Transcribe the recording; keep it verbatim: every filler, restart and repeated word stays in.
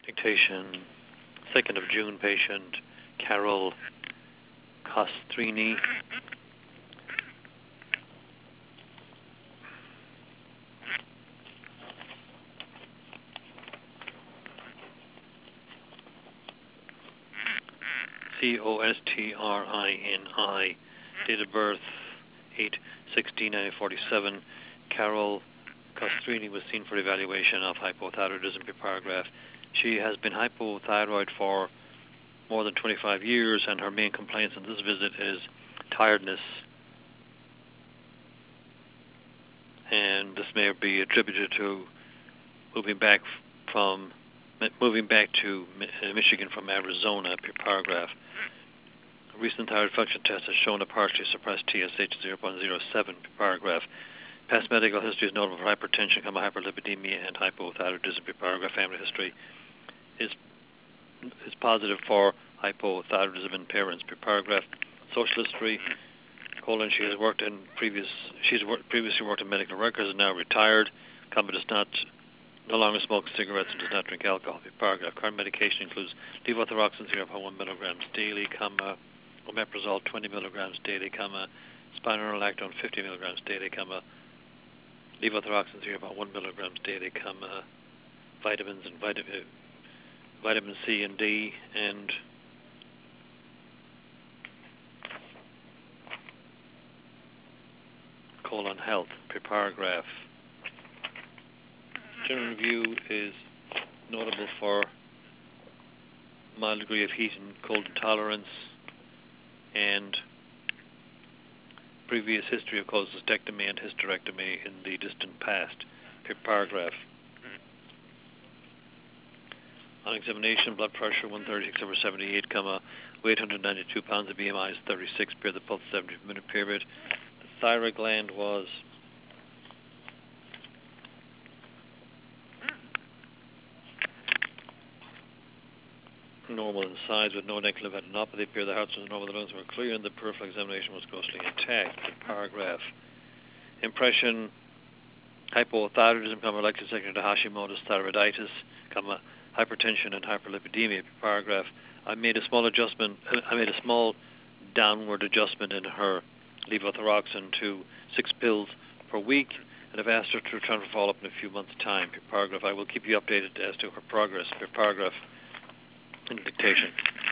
Dictation, second of June patient, Carol Costrini. C O S T R I N I, date of birth eight sixteen nineteen forty-seven. Carol Costrini was seen for evaluation of hypothyroidism per paragraph. She has been hypothyroid for more than twenty-five years, and her main complaints on this visit is tiredness. And this may be attributed to moving back from moving back to Michigan from Arizona per paragraph. A recent thyroid function test has shown a partially suppressed T S H zero point zero seven per paragraph. Past medical history is notable for hypertension, hyperlipidemia, and hypothyroidism per paragraph. Family history is is positive for hypothyroidism in parents per paragraph. Social history: colon, she has worked in previous she's worked, previously worked in medical records and now retired. Comma, does not no longer smokes cigarettes and does not drink alcohol per paragraph. Current medication includes levothyroxine zero point one milligrams daily, comma, omeprazole twenty milligrams daily, comma, spironolactone fifty milligrams daily, comma, levothyroxine zero point one milligrams daily, comma, vitamins and vitamin vitamin C and D, and colon health per paragraph. General review is notable for mild degree of heat and cold intolerance and previous history of cholecystectomy and hysterectomy in the distant past per paragraph. On examination, blood pressure one thirty-six over seventy-eight, comma, weight one hundred ninety-two pounds, the B M I is thirty-six, per the pulse seventy minute period. The thyroid gland was normal in size with no neck lymphadenopathy. Per the heart was normal, the lungs were clear, and the peripheral examination was grossly intact. Per paragraph. Impression: hypothyroidism, comma, likely secondary to Hashimoto's thyroiditis, comma, hypertension and hyperlipidemia. Per paragraph. I made a small adjustment. I made a small downward adjustment in her levothyroxine to six pills per week, and have asked her to return for follow-up in a few months' time. Per paragraph. I will keep you updated as to her progress. Per paragraph. In dictation.